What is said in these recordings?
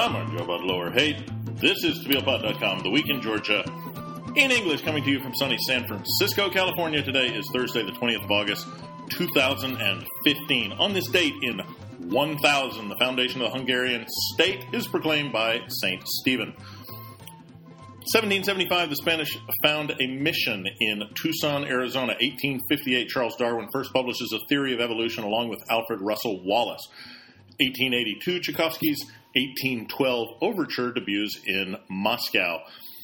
I'm Joe Bud Lower Haight. This is TBLPod.com, The Week in Georgia, in English, coming to you from sunny San Francisco, California. Today is Thursday, the 20th of August, 2015. On this date in 1000, the foundation of the Hungarian state is proclaimed by Saint Stephen. 1775, the Spanish found a mission in Tucson, Arizona. 1858, Charles Darwin first publishes A Theory of Evolution along with Alfred Russel Wallace. 1882, Tchaikovsky's 1812 Overture debuts in Moscow.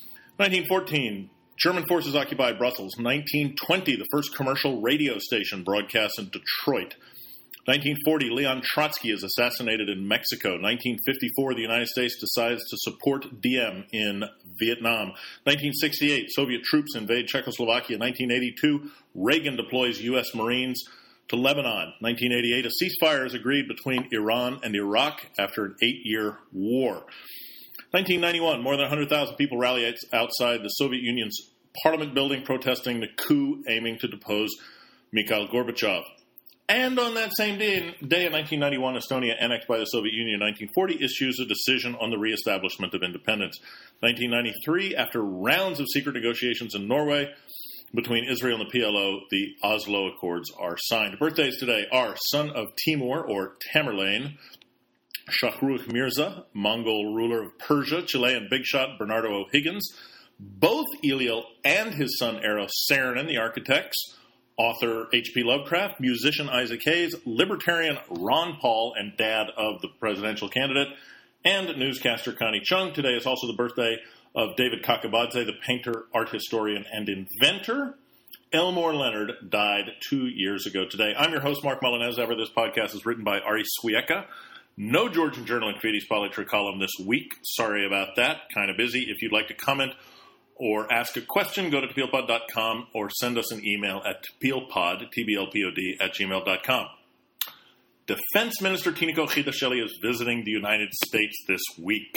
1914, German forces occupy Brussels. 1920, the first commercial radio station broadcasts in Detroit. 1940, Leon Trotsky is assassinated in Mexico. 1954, the United States decides to support Diem in Vietnam. 1968, Soviet troops invade Czechoslovakia. 1982, Reagan deploys U.S. Marines to Lebanon. 1988, a ceasefire is agreed between Iran and Iraq after an 8-year war. 1991, more than 100,000 people rally outside the Soviet Union's parliament building protesting the coup aiming to depose Mikhail Gorbachev. And on that same day in 1991, Estonia, annexed by the Soviet Union in 1940, issues a decision on the reestablishment of independence. 1993, after rounds of secret negotiations in Norway between Israel and the PLO, the Oslo Accords are signed. Birthdays today are son of Timur, or Tamerlane, Shahrukh Mirza, Mongol ruler of Persia, Chilean big shot Bernardo O'Higgins, both Eliel and his son Eros Saarinen, the architects, author H.P. Lovecraft, musician Isaac Hayes, libertarian Ron Paul, and dad of the presidential candidate, and newscaster Connie Chung. Today is also the birthday of David Kakabadze, the painter, art historian, and inventor. Elmore Leonard died 2 years ago today. I'm your host, Mark Mullen. As ever, this podcast is written by Ari Swiecka. No Georgian Journal and Creative Poetry column this week. Sorry about that. Kind of busy. If you'd like to comment or ask a question, go to tblpod.com or send us an email at tblpod, TBLPOD, @gmail.com. Defense Minister Tinoco Khidasheli is visiting the United States this week.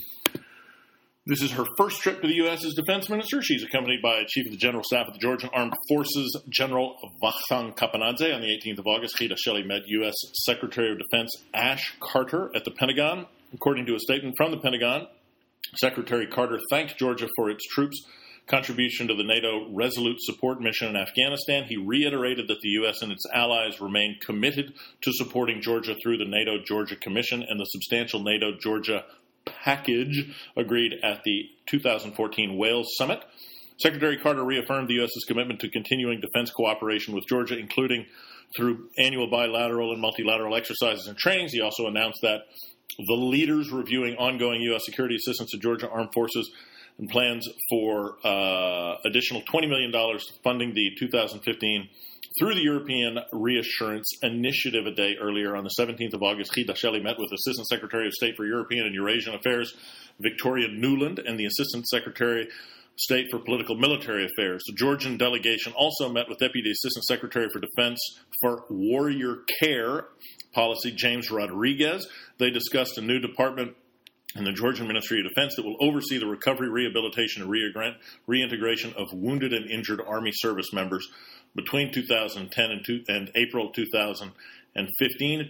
This is her first trip to the U.S. as defense minister. She's accompanied by Chief of the General Staff of the Georgian Armed Forces, General Vakhtang Kapanadze. On the 18th of August, Khidasheli met U.S. Secretary of Defense Ash Carter at the Pentagon. According to a statement from the Pentagon, Secretary Carter thanked Georgia for its troops' contribution to the NATO Resolute Support Mission in Afghanistan. He reiterated that the U.S. and its allies remain committed to supporting Georgia through the NATO-Georgia Commission and the substantial NATO-Georgia package agreed at the 2014 Wales Summit. Secretary Carter reaffirmed the U.S.'s commitment to continuing defense cooperation with Georgia, including through annual bilateral and multilateral exercises and trainings. He also announced that the leaders reviewing ongoing U.S. security assistance to Georgia Armed Forces and plans for additional $20 million funding the 2015 through the European Reassurance Initiative. A day earlier, on the 17th of August, Khidasheli met with Assistant Secretary of State for European and Eurasian Affairs Victoria Nuland and the Assistant Secretary of State for Political Military Affairs. The Georgian delegation also met with Deputy Assistant Secretary for Defense for Warrior Care Policy James Rodriguez. They discussed a new department in the Georgian Ministry of Defense that will oversee the recovery, rehabilitation, and reintegration of wounded and injured Army service members. Between 2010 and April 2015,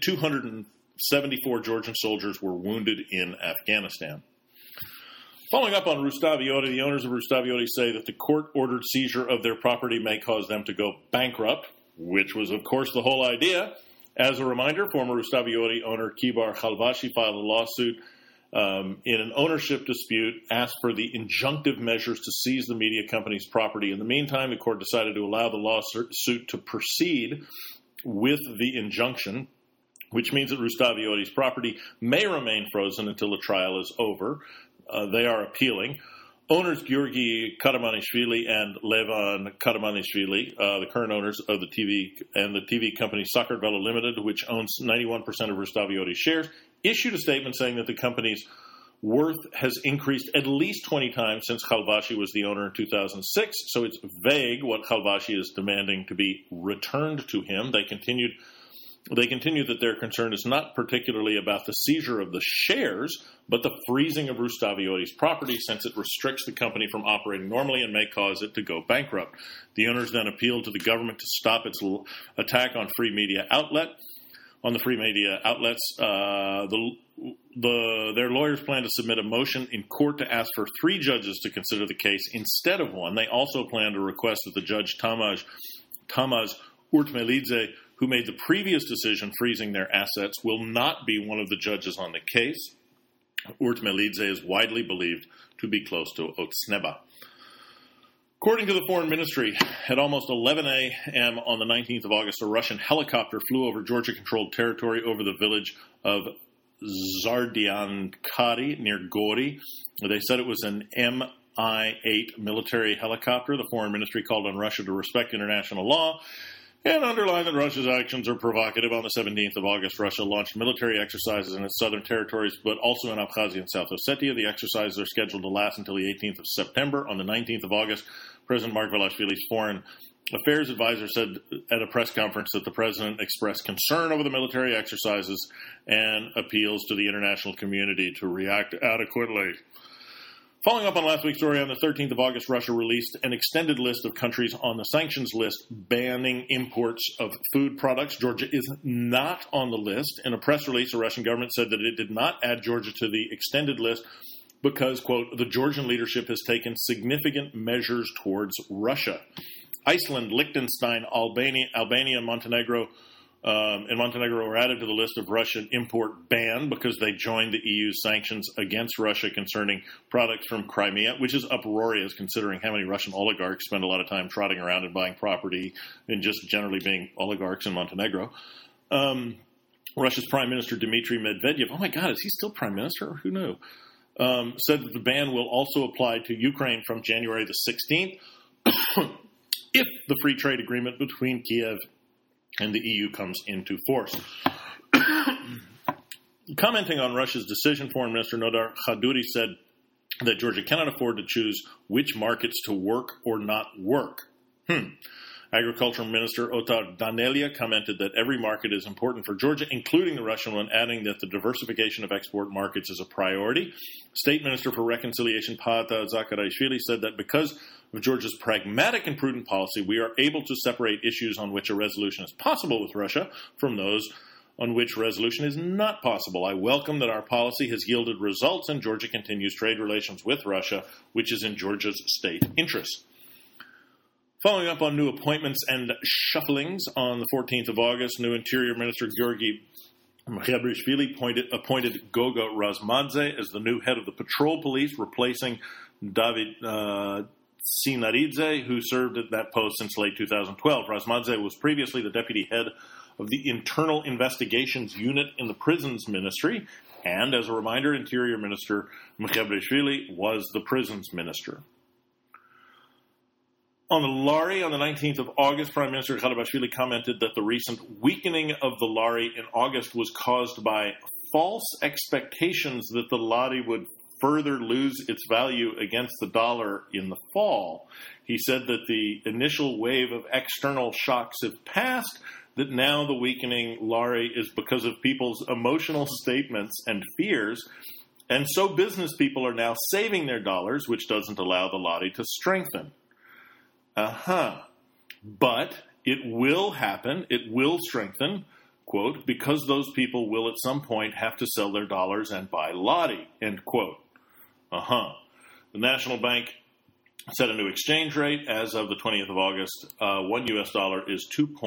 274 Georgian soldiers were wounded in Afghanistan. Following up on Rustavioti, the owners of Rustavioti say that the court-ordered seizure of their property may cause them to go bankrupt, which was, of course, the whole idea. As a reminder, former Rustavioti owner Kibar Khalvashi filed a lawsuit in an ownership dispute, asked for the injunctive measures to seize the media company's property. In the meantime, the court decided to allow the lawsuit to proceed with the injunction, which means that Rustavioti's property may remain frozen until the trial is over. They are appealing. Owners Georgi Karamanishvili and Levan Karamanishvili, the current owners of the TV company Soccer Velo Limited, which owns 91% of Rustavioti's shares, issued a statement saying that the company's worth has increased at least 20 times since Khalvashi was the owner in 2006, so it's vague what Khalvashi is demanding to be returned to him. They continued that their concern is not particularly about the seizure of the shares, but the freezing of Rustavioti's property, since it restricts the company from operating normally and may cause it to go bankrupt. The owners then appealed to the government to stop its attack on free media outlet. on the free media outlets. Their lawyers plan to submit a motion in court to ask for 3 judges to consider the case instead of 1. They also plan to request that the judge Tamás Urtmelidze, who made the previous decision freezing their assets, will not be one of the judges on the case. Urtmelidze is widely believed to be close to Otsneba. According to the Foreign Ministry, at almost 11 a.m. on the 19th of August, a Russian helicopter flew over Georgia-controlled territory over the village of Zardiankari near Gori. They said it was an Mi-8 military helicopter. The Foreign Ministry called on Russia to respect international law and underlined that Russia's actions are provocative. On the 17th of August, Russia launched military exercises in its southern territories, but also in Abkhazia and South Ossetia. The exercises are scheduled to last until the 18th of September. On the 19th of August, President Margvelashvili's foreign affairs advisor said at a press conference that the president expressed concern over the military exercises and appeals to the international community to react adequately. Following up on last week's story, on the 13th of August, Russia released an extended list of countries on the sanctions list banning imports of food products. Georgia is not on the list. In a press release, the Russian government said that it did not add Georgia to the extended list because, quote, the Georgian leadership has taken significant measures towards Russia. Iceland, Liechtenstein, Albania, and Montenegro were added to the list of Russian import ban because they joined the EU's sanctions against Russia concerning products from Crimea, which is uproarious considering how many Russian oligarchs spend a lot of time trotting around and buying property and just generally being oligarchs in Montenegro. Russia's Prime Minister Dmitry Medvedev, oh my God, is he still Prime Minister? Who knew? Said that the ban will also apply to Ukraine from January the 16th if the free trade agreement between Kiev and the EU comes into force. Commenting on Russia's decision, Foreign Minister Nodar Khadouri said that Georgia cannot afford to choose which markets to work or not work. Agricultural Minister Otar Danelia commented that every market is important for Georgia, including the Russian one, adding that the diversification of export markets is a priority. State Minister for Reconciliation Pata Zakarishvili said that because of Georgia's pragmatic and prudent policy, we are able to separate issues on which a resolution is possible with Russia from those on which resolution is not possible. I welcome that our policy has yielded results and Georgia continues trade relations with Russia, which is in Georgia's state interest. Following up on new appointments and shufflings, on the 14th of August, new Interior Minister Georgi Mkhiabrishvili appointed Goga Razmadze as the new head of the patrol police, replacing David Sinaridze, who served at that post since late 2012. Razmadze was previously the deputy head of the Internal Investigations Unit in the Prisons Ministry, and as a reminder, Interior Minister Mkhiabrishvili was the Prisons Minister. On the lari, on the 19th of August, Prime Minister Kharabashvili commented that the recent weakening of the lari in August was caused by false expectations that the lari would further lose its value against the dollar in the fall. He said that the initial wave of external shocks have passed, that now the weakening lari is because of people's emotional statements and fears, and so business people are now saving their dollars, which doesn't allow the lari to strengthen. But it will happen, it will strengthen, quote, because those people will at some point have to sell their dollars and buy lari, end quote. The National Bank set a new exchange rate. As of the 20th of August, $1 is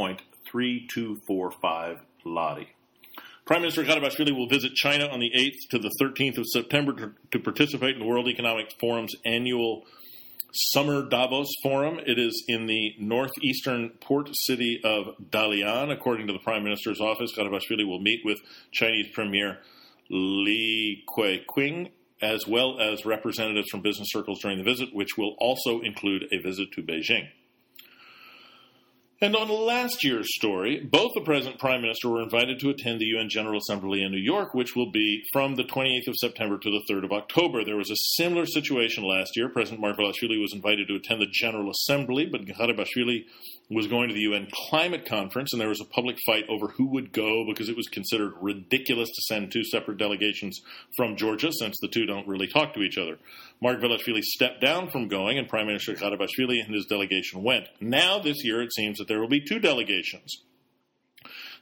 2.3245 lari. Prime Minister Kharabashvili will visit China on the 8th to the 13th of September to participate in the World Economic Forum's annual Summer Davos Forum. It is in the northeastern port city of Dalian. According to the Prime Minister's office, Kharabashvili will meet with Chinese Premier Li Keqiang, as well as representatives from business circles during the visit, which will also include a visit to Beijing. And on last year's story, both the President and Prime Minister were invited to attend the UN General Assembly in New York, which will be from the 28th of September to the 3rd of October. There was a similar situation last year. President Margvelashvili was invited to attend the General Assembly, but Kharabashvili was going to the UN Climate Conference, and there was a public fight over who would go because it was considered ridiculous to send two separate delegations from Georgia, since the two don't really talk to each other. Margvelashvili stepped down from going, and Prime Minister Kharabashvili and his delegation went. Now, this year, it seems that there will be two delegations.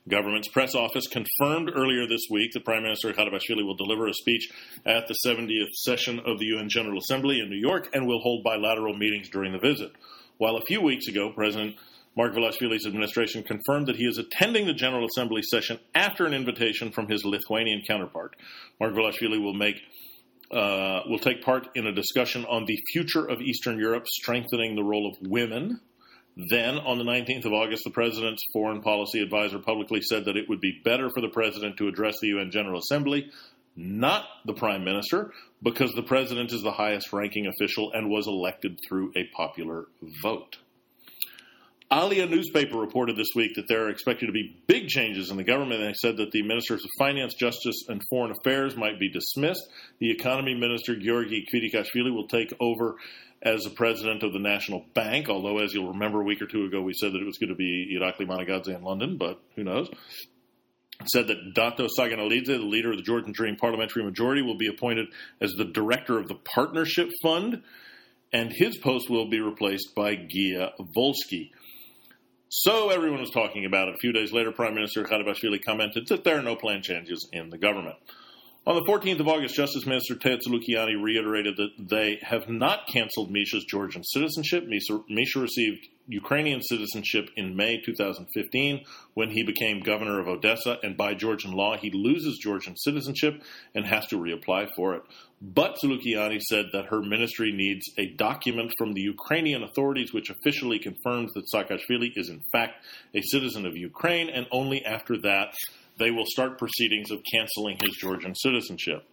Government's press office confirmed earlier this week that Prime Minister Kharabashvili will deliver a speech at the 70th session of the UN General Assembly in New York and will hold bilateral meetings during the visit. While a few weeks ago, President Margvelashvili's administration confirmed that he is attending the General Assembly session after an invitation from his Lithuanian counterpart. Margvelashvili will take part in a discussion on the future of Eastern Europe, strengthening the role of women. Then, on the 19th of August, the president's foreign policy advisor publicly said that it would be better for the president to address the UN General Assembly, not the prime minister, because the president is the highest-ranking official and was elected through a popular vote. Alia newspaper reported this week that there are expected to be big changes in the government. They said that the ministers of finance, justice, and foreign affairs might be dismissed. The economy minister, Georgi Kvirikashvili, will take over as the president of the National Bank, although, as you'll remember, a week or two ago, we said that it was going to be Irakli Managadze in London, but who knows. It said that Dato Saganalidze, the leader of the Georgian Dream parliamentary majority, will be appointed as the director of the Partnership Fund, and his post will be replaced by Gia Volsky. So everyone was talking about it. A few days later, Prime Minister Kharabashvili commented that there are no planned changes in the government. On the 14th of August, Justice Minister Tea Tzulukiani reiterated that they have not canceled Misha's Georgian citizenship. Misha received Ukrainian citizenship in May 2015 when he became governor of Odessa, and by Georgian law, he loses Georgian citizenship and has to reapply for it. But Tzulukiani said that her ministry needs a document from the Ukrainian authorities which officially confirms that Saakashvili is in fact a citizen of Ukraine, and only after that they will start proceedings of canceling his Georgian citizenship.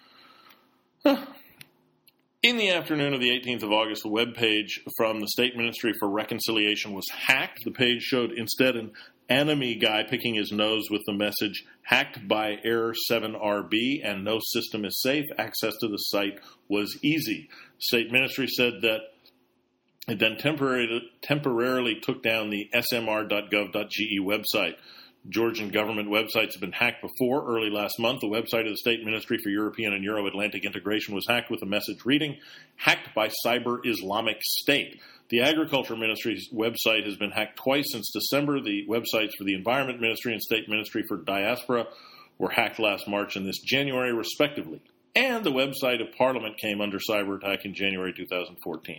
In the afternoon of the 18th of August, the webpage from the State Ministry for Reconciliation was hacked. The page showed instead an enemy guy picking his nose with the message, "Hacked by Error 7RB and no system is safe. Access to the site was easy." The State Ministry said that it then temporarily took down the smr.gov.ge website. Georgian government websites have been hacked before. Early last month, the website of the State Ministry for European and Euro-Atlantic Integration was hacked with a message reading, "Hacked by Cyber Islamic State." The Agriculture Ministry's website has been hacked twice since December. The websites for the Environment Ministry and State Ministry for Diaspora were hacked last March and this January, respectively. And the website of Parliament came under cyber attack in January 2014.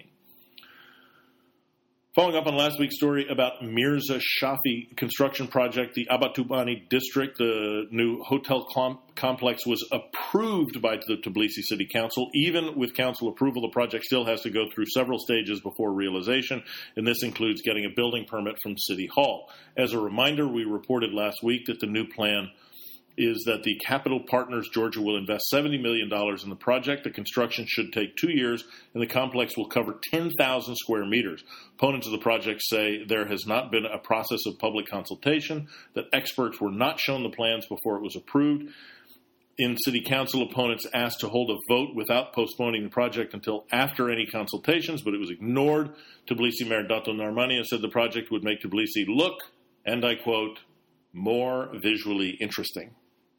Following up on last week's story about Mirza Shafi construction project, the Abatubani district, the new hotel complex was approved by the Tbilisi City Council. Even with council approval, the project still has to go through several stages before realization, and this includes getting a building permit from City Hall. As a reminder, we reported last week that the new plan is that the Capital Partners Georgia will invest $70 million in the project. The construction should take 2 years, and the complex will cover 10,000 square meters. Opponents of the project say there has not been a process of public consultation, that experts were not shown the plans before it was approved. In City Council, opponents asked to hold a vote without postponing the project until after any consultations, but it was ignored. Tbilisi Mayor Dato Narmania said the project would make Tbilisi look, and I quote, more visually interesting.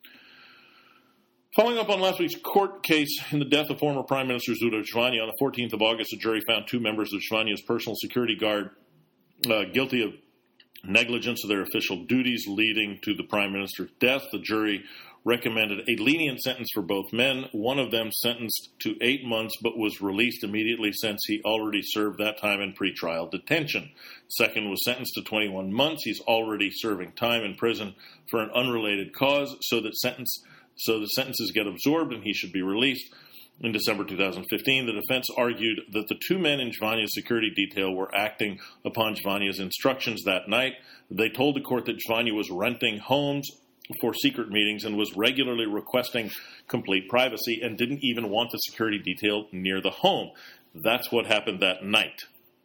Following up on last week's court case in the death of former Prime Minister Zdravko Zhvania, on the 14th of August, a jury found 2 members of Zhvania's personal security guard guilty of negligence of their official duties leading to the Prime Minister's death. The jury recommended a lenient sentence for both men. One of them sentenced to 8 months but was released immediately since he already served that time in pretrial detention. Second was sentenced to 21 months. He's already serving time in prison for an unrelated cause, so the sentences get absorbed and he should be released. In December 2015, the defense argued that the 2 men in Zhvania's security detail were acting upon Zhvania's instructions that night. They told the court that Zhvania was renting homes for secret meetings and was regularly requesting complete privacy and didn't even want the security detail near the home. That's what happened that night.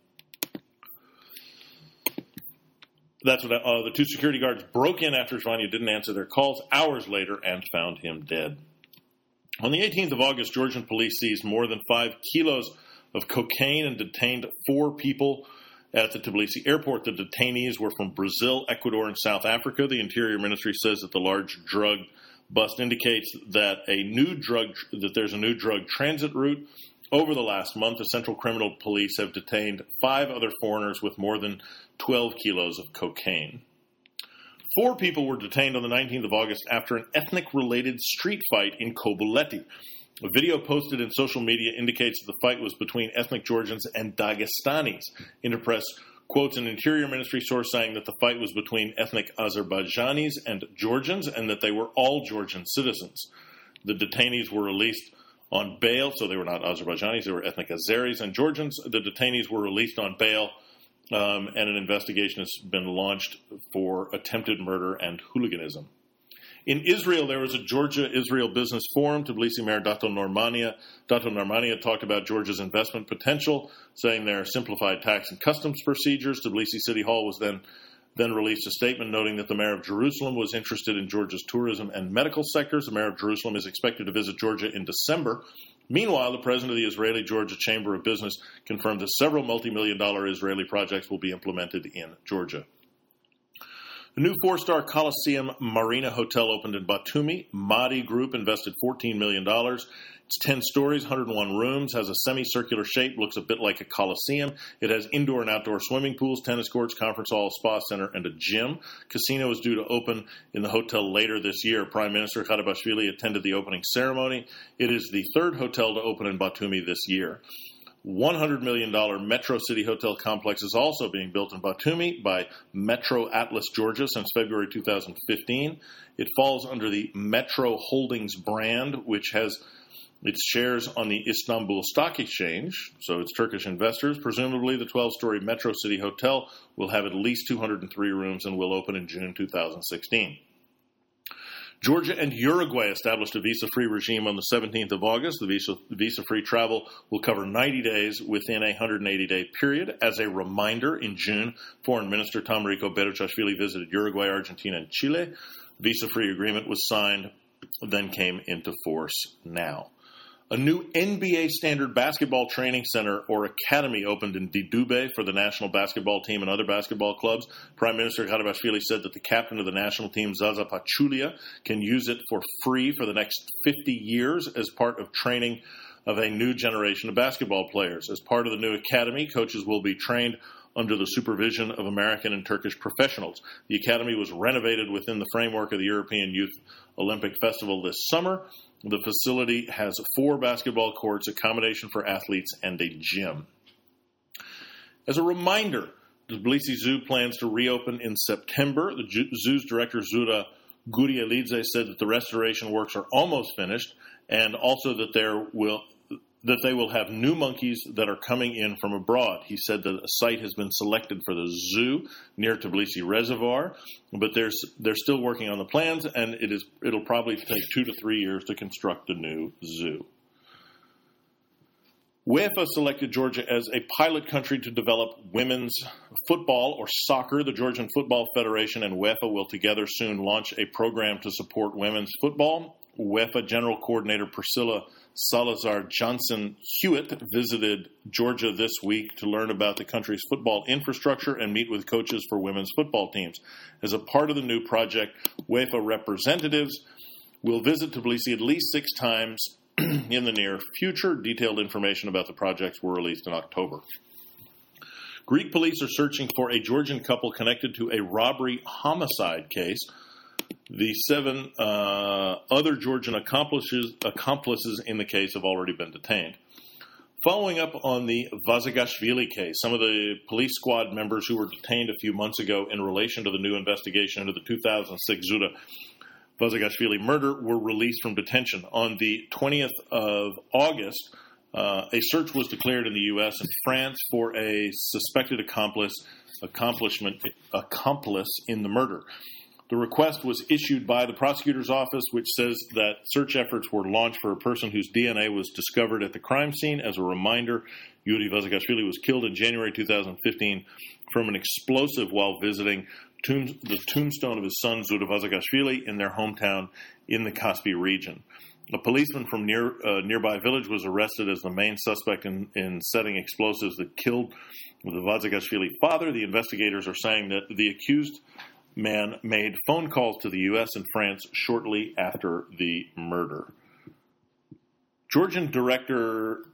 That's what the 2 security guards broke in after Zhvania didn't answer their calls hours later and found him dead. On the 18th of August, Georgian police seized more than 5 kilos of cocaine and detained 4 people at the Tbilisi airport. The detainees were from Brazil, Ecuador, and South Africa. The Interior Ministry says that the large drug bust indicates that there's a new drug transit route. Over the last month, the Central Criminal Police have detained 5 other foreigners with more than 12 kilos of cocaine. 4 people were detained on the 19th of August after an ethnic-related street fight in Kobuleti. A video posted in social media indicates that the fight was between ethnic Georgians and Dagestanis. Interpress quotes an Interior Ministry source saying that the fight was between ethnic Azerbaijanis and Georgians and that they were all Georgian citizens. The detainees were released on bail, so they were not Azerbaijanis, they were ethnic Azeris and Georgians. The detainees were released on bail, and an investigation has been launched for attempted murder and hooliganism. In Israel, there was a Georgia-Israel Business Forum. Tbilisi Mayor Dato Normania talked about Georgia's investment potential, saying there are simplified tax and customs procedures. Tbilisi City Hall was then released a statement noting that the mayor of Jerusalem was interested in Georgia's tourism and medical sectors. The mayor of Jerusalem is expected to visit Georgia in December. Meanwhile, the president of the Israeli-Georgia Chamber of Business confirmed that several multi-million-dollar Israeli projects will be implemented in Georgia. The new 4-star Coliseum Marina Hotel opened in Batumi. Mahdi Group invested $14 million. It's 10 stories, 101 rooms, has a semicircular shape, looks a bit like a coliseum. It has indoor and outdoor swimming pools, tennis courts, conference hall, spa center, and a gym. Casino is due to open in the hotel later this year. Prime Minister Kharabashvili attended the opening ceremony. It is the 3rd hotel to open in Batumi this year. $100 million Metro City Hotel complex is also being built in Batumi by Metro Atlas Georgia since February 2015. It falls under the Metro Holdings brand, which has its shares on the Istanbul Stock Exchange, so it's Turkish investors. Presumably, the 12-story Metro City Hotel will have at least 203 rooms and will open in June 2016. Georgia and Uruguay established a visa-free regime on the 17th of August. The visa-free travel will cover 90 days within a 180-day period. As a reminder, in June, Foreign Minister Tomrico Beruchashvili visited Uruguay, Argentina, and Chile. The visa-free agreement was signed, then came into force now. A new NBA standard basketball training center or academy opened in Didube for the national basketball team and other basketball clubs. Prime Minister Kharabashvili said that the captain of the national team, Zaza Pachulia, can use it for free for the next 50 years as part of training of a new generation of basketball players. As part of the new academy, coaches will be trained under the supervision of American and Turkish professionals. The academy was renovated within the framework of the European Youth Olympic Festival this summer. The facility has 4 basketball courts, accommodation for athletes, and a gym. As a reminder, the Tbilisi Zoo plans to reopen in September. The zoo's director, Zura Gurielidze, said that the restoration works are almost finished, and also that they will have new monkeys that are coming in from abroad. He said that a site has been selected for the zoo near Tbilisi Reservoir, but they're still working on the plans, and it'll probably take 2 to 3 years to construct a new zoo. UEFA selected Georgia as a pilot country to develop women's football or soccer. The Georgian Football Federation and UEFA will together soon launch a program to support women's football. UEFA General Coordinator Priscilla Salazar Johnson Hewitt visited Georgia this week to learn about the country's football infrastructure and meet with coaches for women's football teams. As a part of the new project, UEFA representatives will visit Tbilisi at least 6 times in the near future. Detailed information about the projects were released in October. Greek police are searching for a Georgian couple connected to a robbery homicide case. The 7 other Georgian accomplices in the case have already been detained. Following up on the Vazagashvili case, some of the police squad members who were detained a few months ago in relation to the new investigation into the 2006 Zuda Vazagashvili murder were released from detention. On the 20th of August, a search was declared in the U.S. and France for a suspected accomplice in the murder. The request was issued by the prosecutor's office, which says that search efforts were launched for a person whose DNA was discovered at the crime scene. As a reminder, Yuri Vazagashvili was killed in January 2015 from an explosive while visiting the tombstone of his son, Zuda Vazagashvili, in their hometown in the Kaspi region. A policeman from nearby village was arrested as the main suspect in setting explosives that killed the Vazagashvili father. The investigators are saying that the accused man made phone calls to the U.S. and France shortly after the murder. Georgian director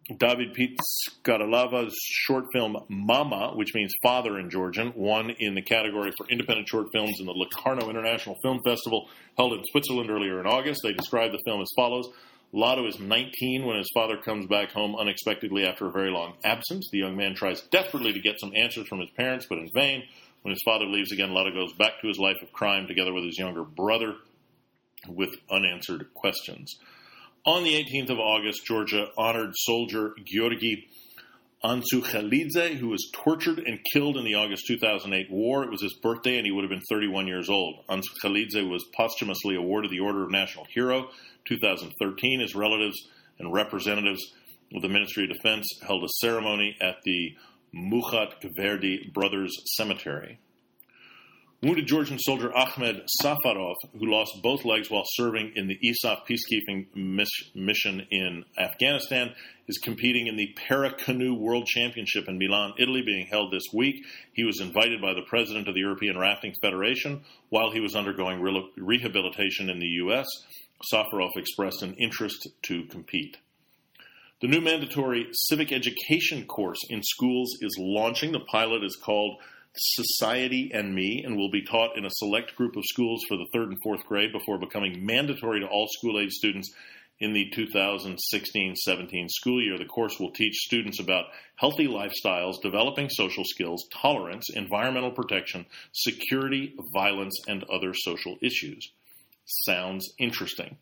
David Pete Scarlava's short film Mama, which means father in Georgian, won in the category for independent short films in the Locarno International Film Festival held in Switzerland earlier in August. They described the film as follows. Lotto is 19 when his father comes back home unexpectedly after a very long absence. The young man tries desperately to get some answers from his parents, but in vain. When his father leaves again, Lotto goes back to his life of crime together with his younger brother with unanswered questions. On the 18th of August, Georgia honored soldier Georgi Antsukhalidze, who was tortured and killed in the August 2008 war. It was his birthday, and he would have been 31 years old. Antsukhalidze was posthumously awarded the Order of National Hero. 2013, his relatives and representatives of the Ministry of Defense held a ceremony at the Muchat Gverdi Brothers Cemetery. Wounded Georgian soldier Ahmed Safarov, who lost both legs while serving in the ISAF peacekeeping mission in Afghanistan, is competing in the Para-Canoe World Championship in Milan, Italy, being held this week. He was invited by the president of the European Rafting Federation while he was undergoing rehabilitation in the U.S. Safarov expressed an interest to compete. The new mandatory civic education course in schools is launching. The pilot is called Society and Me and will be taught in a select group of schools for the 3rd and 4th grade before becoming mandatory to all school-age students in the 2016-17 school year. The course will teach students about healthy lifestyles, developing social skills, tolerance, environmental protection, security, violence, and other social issues. Sounds interesting.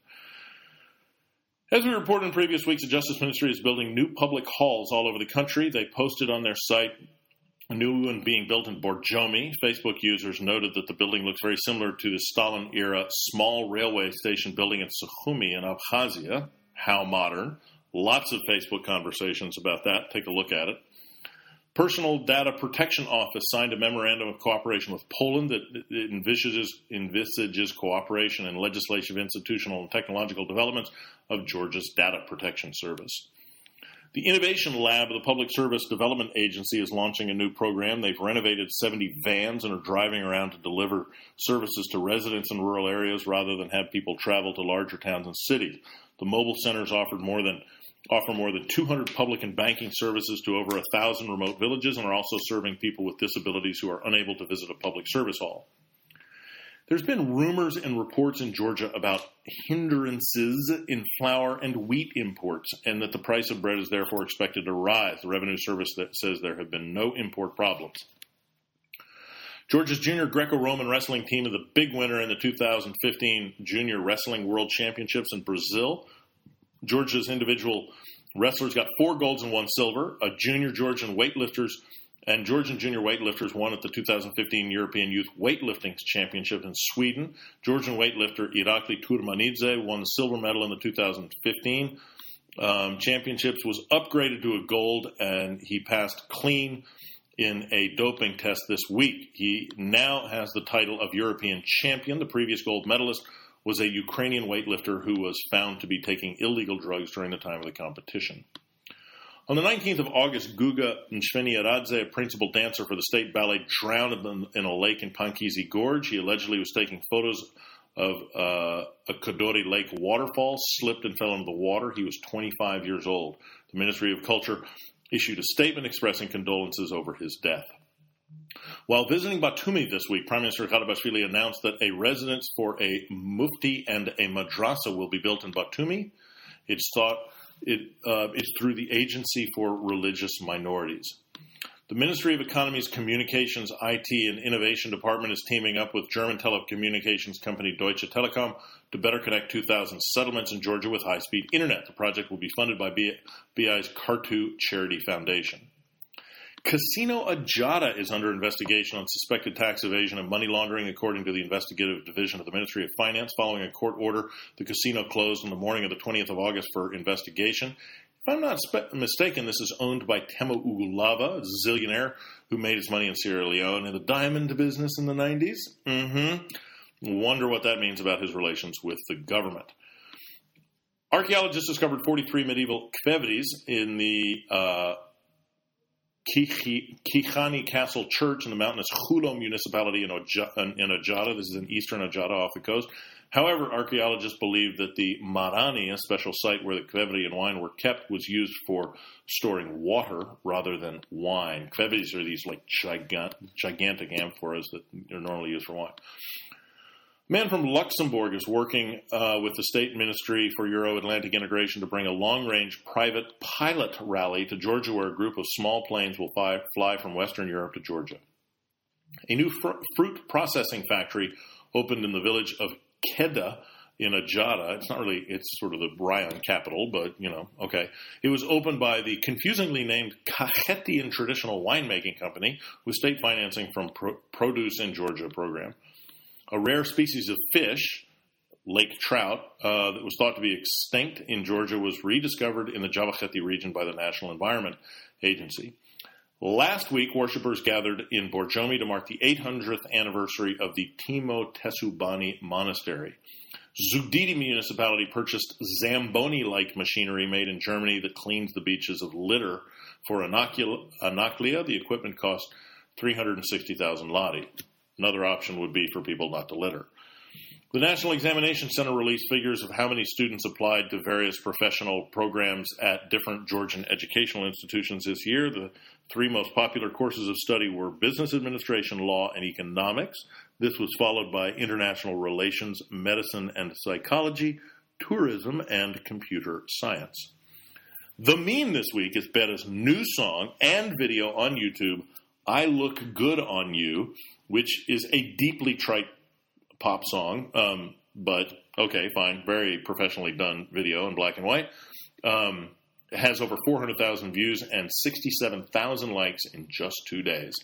As we reported in previous weeks, the Justice Ministry is building new public halls all over the country. They posted on their site a new one being built in Borjomi. Facebook users noted that the building looks very similar to the Stalin-era small railway station building in Sukhumi in Abkhazia. How modern. Lots of Facebook conversations about that. Take a look at it. Personal Data Protection Office signed a memorandum of cooperation with Poland that envisages cooperation in legislative, institutional, and technological developments of Georgia's Data Protection Service. The Innovation Lab of the Public Service Development Agency is launching a new program. They've renovated 70 vans and are driving around to deliver services to residents in rural areas rather than have people travel to larger towns and cities. The mobile centers offer more than 200 public and banking services to over 1,000 remote villages and are also serving people with disabilities who are unable to visit a public service hall. There's been rumors and reports in Georgia about hindrances in flour and wheat imports and that the price of bread is therefore expected to rise. The Revenue Service says there have been no import problems. Georgia's junior Greco-Roman wrestling team is the big winner in the 2015 Junior Wrestling World Championships in Brazil. Georgia's individual wrestlers got 4 golds and 1 silver. Georgian junior weightlifters won at the 2015 European Youth Weightlifting Championship in Sweden. Georgian weightlifter Irakli Turmanidze won the silver medal in the 2015 championships, was upgraded to a gold, and he passed clean in a doping test this week. He now has the title of European champion. The previous gold medalist was a Ukrainian weightlifter who was found to be taking illegal drugs during the time of the competition. On the 19th of August, Guga Nshveniaradze, a principal dancer for the state ballet, drowned in a lake in Pankizi Gorge. He allegedly was taking photos of a Kadori Lake waterfall, slipped and fell into the water. He was 25 years old. The Ministry of Culture issued a statement expressing condolences over his death. While visiting Batumi this week, Prime Minister Kharabashvili announced that a residence for a mufti and a madrasa will be built in Batumi. It's through the Agency for Religious Minorities. The Ministry of Economy's Communications, IT, and Innovation Department is teaming up with German telecommunications company Deutsche Telekom to better connect 2,000 settlements in Georgia with high-speed internet. The project will be funded by BI's Kartu Charity Foundation. Casino Ajada is under investigation on suspected tax evasion and money laundering, according to the investigative division of the Ministry of Finance. Following a court order, the casino closed on the morning of the 20th of August for investigation. If I'm not mistaken, this is owned by Temo Ugulava, a zillionaire who made his money in Sierra Leone in the diamond business in the 90s. Wonder what that means about his relations with the government. Archaeologists discovered 43 medieval cavities in the Kichani Castle Church in the mountainous Hulo municipality in Ojata. This is in eastern Ojata off the coast. However, archaeologists believe that the Marani, a special site where the kvevri and wine were kept, was used for storing water rather than wine. Kvevris are these like gigantic amphoras that are normally used for wine. A man from Luxembourg is working with the State Ministry for Euro-Atlantic Integration to bring a long-range private pilot rally to Georgia, where a group of small planes will fly from Western Europe to Georgia. A new fruit processing factory opened in the village of Keda in Ojata. It's sort of the Rayon capital, but, okay. It was opened by the confusingly named Cajetian Traditional Winemaking Company with state financing from Produce in Georgia program. A rare species of fish, lake trout, that was thought to be extinct in Georgia was rediscovered in the Javakheti region by the National Environment Agency. Last week, worshippers gathered in Borjomi to mark the 800th anniversary of the Timo Tesubani Monastery. Zugdidi municipality purchased Zamboni-like machinery made in Germany that cleans the beaches of litter for Anaklia. The equipment cost 360,000 lari. Another option would be for people not to litter. The National Examination Center released figures of how many students applied to various professional programs at different Georgian educational institutions this year. The three most popular courses of study were business administration, law, and economics. This was followed by international relations, medicine and psychology, tourism, and computer science. The meme this week is Betta's new song and video on YouTube, I Look Good on You, which is a deeply trite pop song, but okay, fine. Very professionally done video in black and white. It has over 400,000 views and 67,000 likes in just 2 days.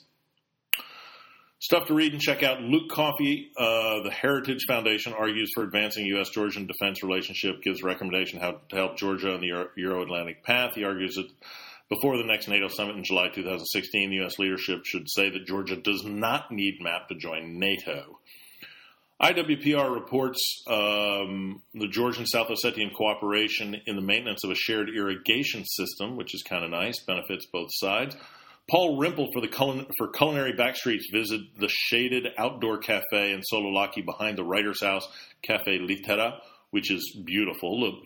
Stuff to read and check out. Luke Coffey, the Heritage Foundation, argues for advancing U.S.-Georgian defense relationship, gives recommendation how to help Georgia on the Euro-Atlantic path. He argues that before the next NATO summit in July 2016, the U.S. leadership should say that Georgia does not need MAP to join NATO. IWPR reports the Georgian South Ossetian cooperation in the maintenance of a shared irrigation system, which is kind of nice, benefits both sides. Paul Rimple for Culinary Backstreets visit the shaded outdoor cafe in Sololaki behind the writer's house, Cafe Litera, which is beautiful.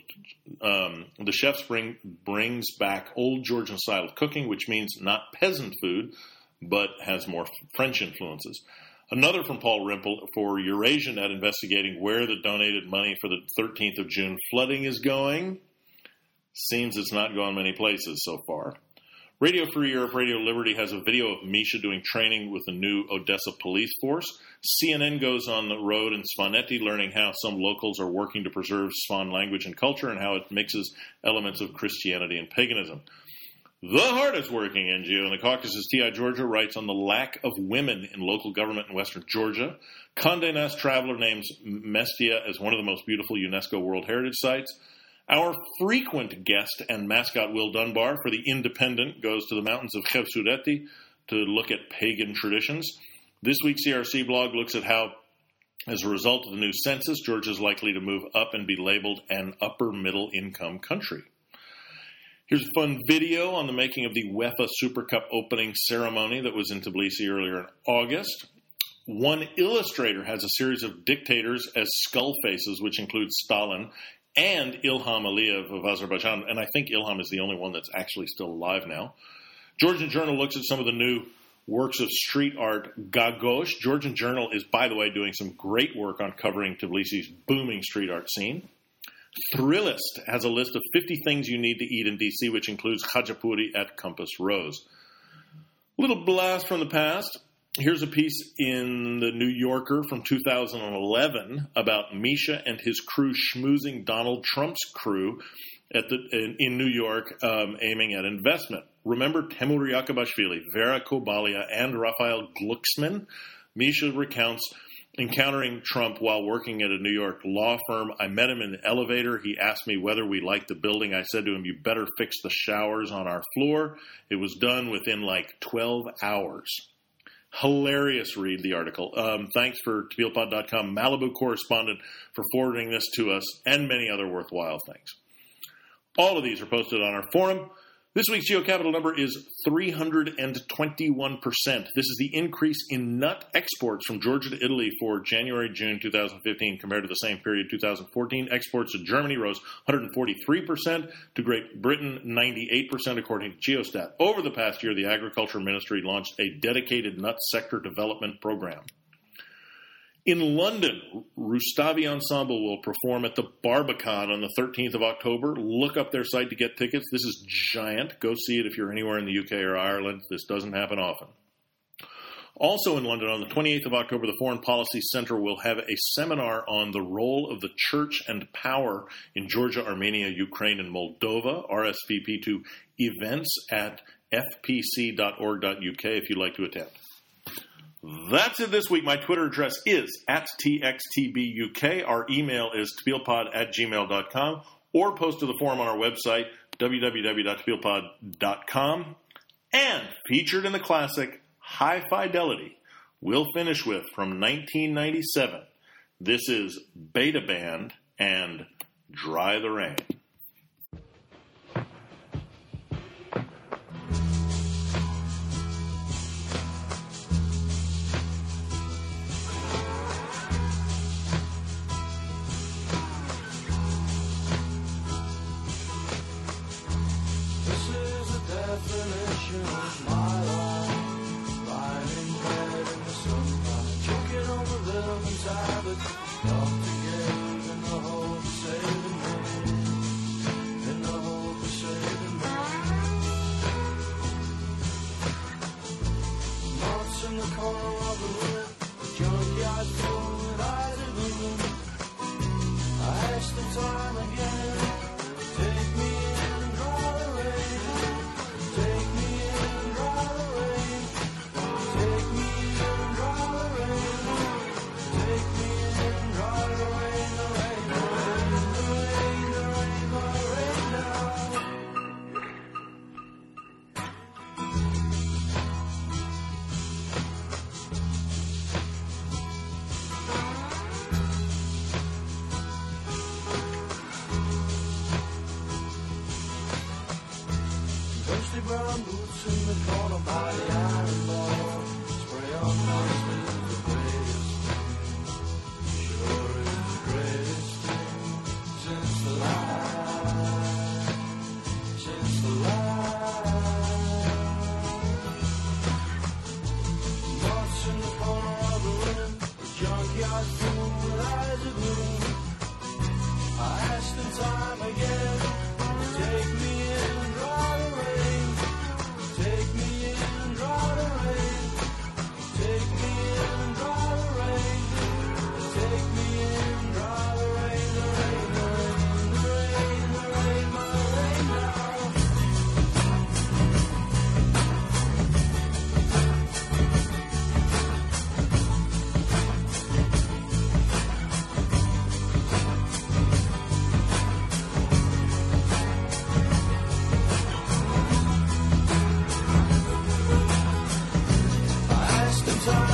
The chefs brings back old Georgian style of cooking, which means not peasant food, but has more French influences. Another from Paul Rimple for EurasiaNet investigating where the donated money for the 13th of June flooding is going. Seems it's not gone many places so far. Radio Free Europe, Radio Liberty has a video of Misha doing training with the new Odessa police force. CNN goes on the road in Svaneti learning how some locals are working to preserve Svan language and culture and how it mixes elements of Christianity and paganism. The hardest working NGO in the Caucasus, TI Georgia, writes on the lack of women in local government in western Georgia. Condé Nast Traveler names Mestia as one of the most beautiful UNESCO World Heritage Sites. Our frequent guest and mascot Will Dunbar for The Independent goes to the mountains of Khevsureti to look at pagan traditions. This week's CRC blog looks at how, as a result of the new census, Georgia is likely to move up and be labeled an upper middle income country. Here's a fun video on the making of the UEFA Super Cup opening ceremony that was in Tbilisi earlier in August. One illustrator has a series of dictators as skull faces, which includes Stalin and Ilham Aliyev of Azerbaijan, and I think Ilham is the only one that's actually still alive now. Georgian Journal looks at some of the new works of street art. Gagosh, Georgian Journal is, by the way, doing some great work on covering Tbilisi's booming street art scene. Thrillist has a list of 50 things you need to eat in D.C., which includes khachapuri at Compass Rose. Little blast from the past. Here's a piece in the New Yorker from 2011 about Misha and his crew schmoozing Donald Trump's crew in New York, aiming at investment. Remember Temur Yakubashvili, Vera Kobalia, and Raphael Glucksmann? Misha recounts encountering Trump while working at a New York law firm. I met him in the elevator. He asked me whether we liked the building. I said to him, you better fix the showers on our floor. It was done within like 12 hours. Hilarious read, the article. Thanks for TPLpod.com Malibu correspondent for forwarding this to us and many other worthwhile things. All of these are posted on our forum. This week's GeoCapital number is 321%. This is the increase in nut exports from Georgia to Italy for January-June 2015 compared to the same period 2014. Exports to Germany rose 143%, to Great Britain 98%, according to Geostat. Over the past year, the Agriculture Ministry launched a dedicated nut sector development program. In London, Rustavi Ensemble will perform at the Barbican on the 13th of October. Look up their site to get tickets. This is giant. Go see it if you're anywhere in the UK or Ireland. This doesn't happen often. Also in London, on the 28th of October, the Foreign Policy Center will have a seminar on the role of the church and power in Georgia, Armenia, Ukraine, and Moldova. RSVP to events at fpc.org.uk if you'd like to attend. That's it this week. My Twitter address is @TXTBUK. Our email is tspielpod@gmail.com, or post to the forum on our website, www.tspielpod.com. And featured in the classic High Fidelity, we'll finish with, from 1997, this is Beta Band and Dry the Rain. Brown boots in the corner by the iron bar. Spray on nice is the greatest thing. Sure is the greatest thing since the light. Moths in the corner of the room, a junkyard fool with eyes of gloom. I asked him time again to take me in and dry the rain. Take me in and dry the rain. Take me in and dry the rain. Take me in and dry the rain. The rain, the rain, the rain, the rain, my rain now. Time